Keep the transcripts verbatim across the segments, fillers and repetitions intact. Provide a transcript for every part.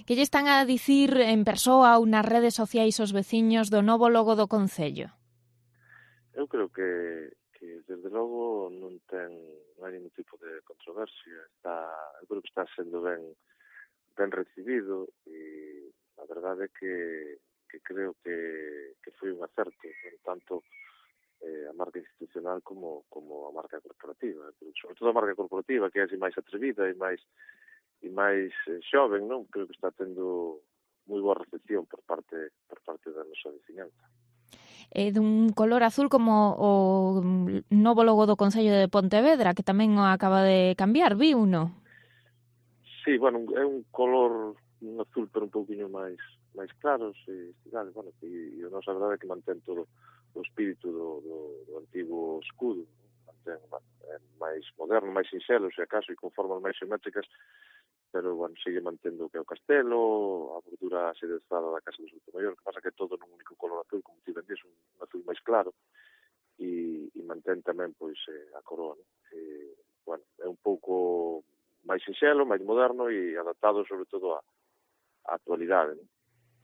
Que lle están a dicir en persoa ou nas redes sociais os veciños do novo logo do concello? Eu creo que, que desde logo non ten non hai ningún tipo de controversia. Está, eu creo que está sendo ben ben recibido e a verdade é que, que creo que, que foi un acerto, non tanto eh, a marca institucional como, como a marca corporativa. Pero, sobre todo a marca corporativa, que é así máis atrevida e máis e máis eh, xoven, non? Creo que está tendo moi boa recepción por parte por parte da nosa veciñanza. É dun color azul como o novo logo do Concello de Pontevedra, que tamén o acaba de cambiar, vi uno. Sí, bueno, é un color, un azul, pero un pouquinho máis máis claros, e, vale, bueno, e, e a nosa verdade é que mantén todo o espírito do, do, do antigo escudo, mantén, bueno, é máis moderno, máis sinxelo, se acaso, e con formas máis xeométricas, pero, bueno, sigue mantendo o que é o castelo, a bordura sedezada da Casa do Soutomaior, que pasa que é todo nun único color azul, como ti ben dis, un, un azul máis claro, e, e mantén tamén, pois, eh, a coroa, non? E, bueno, é un pouco máis sinxelo, máis moderno e adaptado, sobre todo, á, á actualidade, non?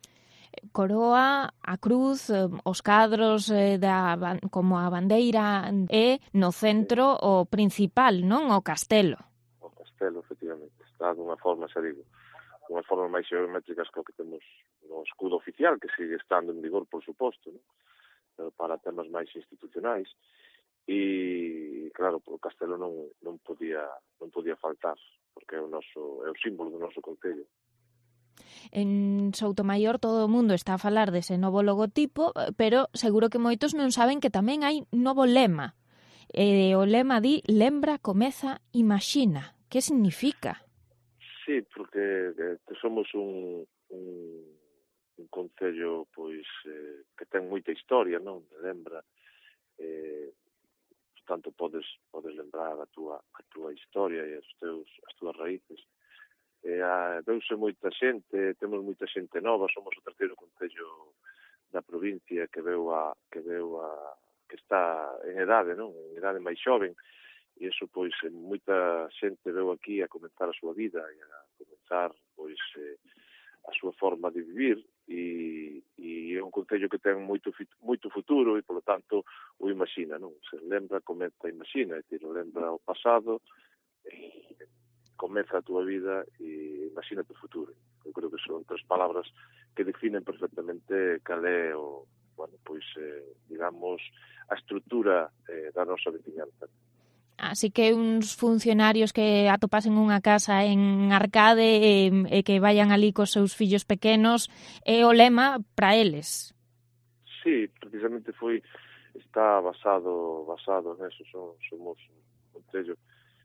Coroa, a cruz, os cadros eh, da, como a bandeira e no centro o principal, non? O castelo. O castelo, efectivamente, está dunha forma, xa digo, dunhas formas máis geométricas que o que temos no escudo oficial, que sigue estando en vigor, por suposto, non? Pero para temas máis institucionais. E, claro, o castelo non, non podía non podía faltar, porque é o noso é o símbolo do noso concello. En Soutomaior todo o mundo está a falar dese novo logotipo, pero seguro que moitos non saben que tamén hai novo lema. E o lema di lembra, comeza, imaxina. Que significa? Sí, porque eh, somos un, un, un concello pois eh, que ten moita historia, non? Lembra, eh, tanto podes podes lembrar a túa a túa historia e os teus as túas raíces. E a, veuse moita xente, temos moita xente nova, somos o terceiro concello da provincia que veu a que veu a que está en edade, non? En edade máis xoven, e iso pois moita xente veu aquí a comenzar a súa vida e a comenzar pois eh, a súa forma de vivir, e, e é un concello que ten moito moito futuro e polo tanto o imagina, non? Se lembra, comeza, imagina, é dicir, lembra o pasado e comeza a túa vida e imagina o futuro. Eu creo que son tres palabras que definen perfectamente cal é o, bueno, pois, eh, digamos, a estrutura eh, da nosa veciñanza. Así que uns funcionarios que atopasen unha casa en Arcade e, e que vayan ali cos seus fillos pequenos é o lema para eles. Sí, precisamente foi, está basado basado neso, son, somos un concello,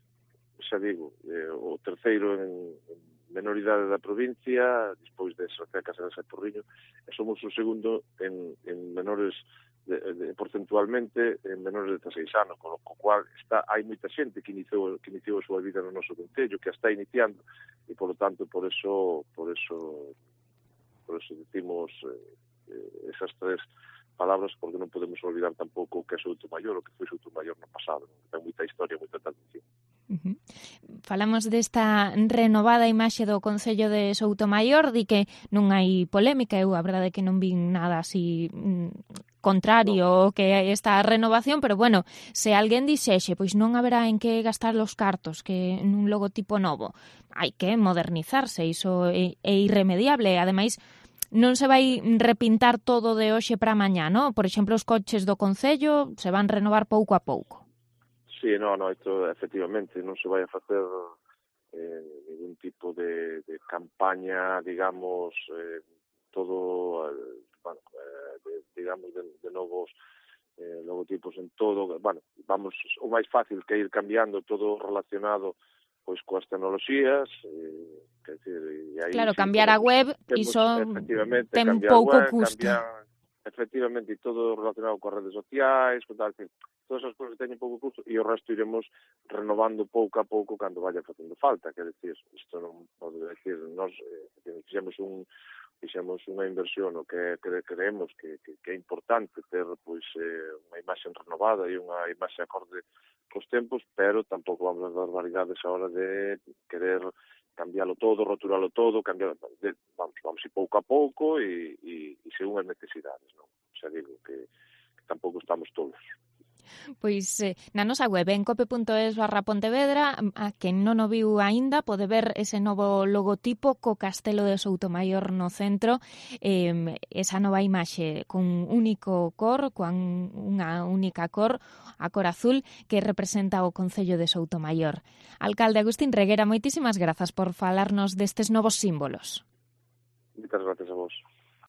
xa digo, eh, o terceiro en, en menor idade da provincia, despois de Sacecas e de Porriño, e somos o segundo en, en menores, de, de, porcentualmente, en menores de dezasseis anos, con o cual está, hai moita xente que iniciou, que iniciou a súa vida no noso concello, que a está iniciando, e, por lo tanto, por eso, por eso, por eso decimos eh, esas tres palabras, porque non podemos olvidar tampouco o que é Soutomaior, o que foi Soutomaior no pasado, non? Ten moita historia, moita tradición. Uh-huh. Falamos desta renovada imaxe do Concello de Soutomaior, di que non hai polémica, eu a verdade é que non vin nada así mm, contrario no. que esta renovación, pero bueno, se alguén dixexe, pois non haberá en que gastar os cartos, que nun logotipo novo, hai que modernizarse, iso é, é irremediable, ademais non se vai repintar todo de hoxe para mañá, non? Por exemplo, os coches do Concello se van renovar pouco a pouco. Sí, no, no, isto efectivamente non se vai a facer eh, ningún tipo de, de campaña, digamos, eh, todo, eh, bueno, eh, de, digamos, de, de novos eh, logotipos en todo, bueno, vamos, o máis fácil que ir cambiando todo relacionado pois coas tecnoloxías, eh, que decir, e aí claro, sí, cambiar a web, iso ten pouco custo. Cambiar, efectivamente, e todo relacionado coas redes sociais, con tal, que todas as cousas que teñen pouco custo, e o resto iremos renovando pouco a pouco cando vaya facendo falta, quer decir, isto non pode decir, nós eh, fixemos un fixemos unha inversión o que, que creemos que, que, que é importante ter pois eh, unha imaxe renovada e unha imaxe acorde cos tempos, pero tampouco vamos a dar variedades a hora de querer cambiarlo todo, roturalo todo, cambiar, de, pouco a pouco e, e, e según as necesidades, non? Xa digo que, que tampouco estamos todos. Pois eh, na nosa web en cope punto es barra Pontevedra, a quen non o viu aínda pode ver ese novo logotipo co Castelo de Soutomaior no centro, eh, esa nova imaxe con único cor, con unha única cor, a cor azul, que representa o Concello de Soutomaior. Alcalde Agustín Reguera, moitísimas grazas por falarnos destes novos símbolos. Moitas grazas a